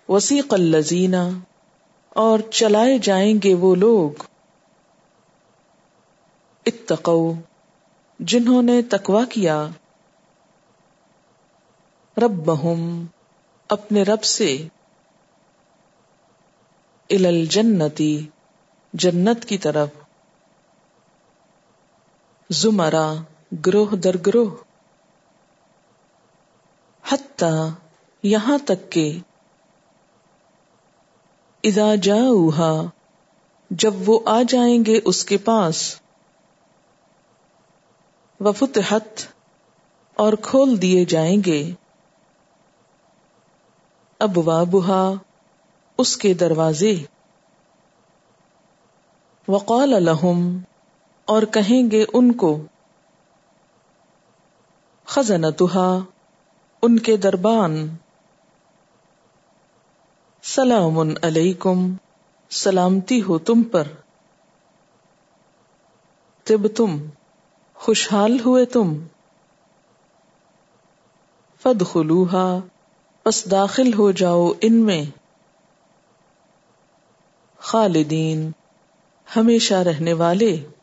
وسیق الذین، اور چلائے جائیں گے وہ لوگ، اتقوا، جنہوں نے تقوی کیا، ربہم، اپنے رب سے، الی الجنۃ، جنت کی طرف، زمرہ، گروہ در گروہ، حتی، یہاں تک کہ، اذا جاؤہا، جب وہ آ جائیں گے اس کے پاس، وفتحت، اور کھول دیے جائیں گے، ابوابہا، اس کے دروازے، وقال لہم، اور کہیں گے ان کو، خزنتہا، ان کے دربان، سلام علیکم، سلامتی ہو تم پر، طبتم، خوشحال ہوئے تم، فادخلوہا، پس داخل ہو جاؤ ان میں، خالدین، ہمیشہ رہنے والے،